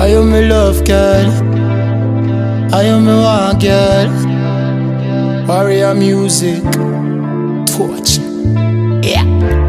you me love, girl? Are you me want, girl? Warrior music, torch. Yeah.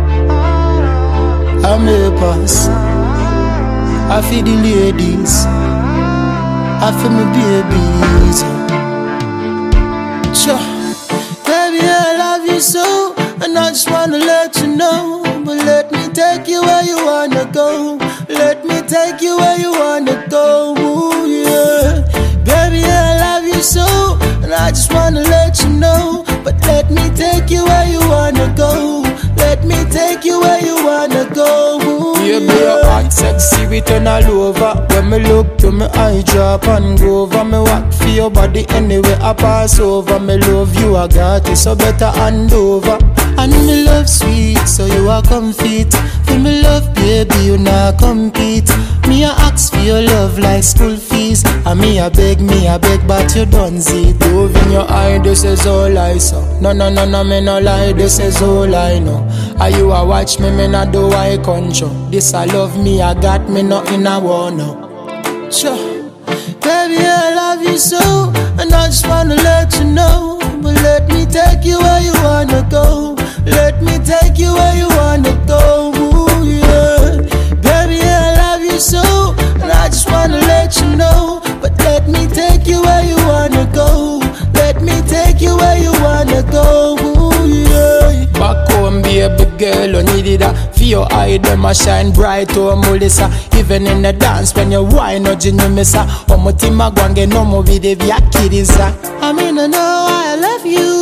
I'm a pass. I feed the ladies. I feel my babies. Sure. Baby, I love you so, and I just wanna let you know. But let me take you where you wanna go. Let me take you where you wanna go. Ooh, yeah. Baby, I love you so, and I just wanna let you know. But let me take you where you wanna go. Let me take you where you wanna go. Ooh, baby, your heart sexy, we turn all over. When me look to me eye drop and go over. Me walk for your body anyway I pass over. Me love you, I got it, so better hand over. And me love sweet, so you are comfort. For me love, baby, you not compete. Me a ask for your love like school fees. And me a beg, but you don't see it. Love in your eye, this is all I saw. No, me no lie, this is all I know. Are you a watch me, me not do I control. This I love me, I got me nothing I want now. Sure, baby, I love you so, and I just wanna let you know. But let me take you where you wanna go. Let me take you where you wanna go. Ooh, yeah. Baby, I love you so, and I just wanna let you know. But let me take you where you wanna go. Let me take you where you wanna go. Ooh, yeah. Back home, baby girl, you needed that. For your eye, them a shine bright, oh Melissa. Even in the dance, when you whine, no you miss her. Oh, my team a go and get no more video, via kiddies. I mean, I know I love you.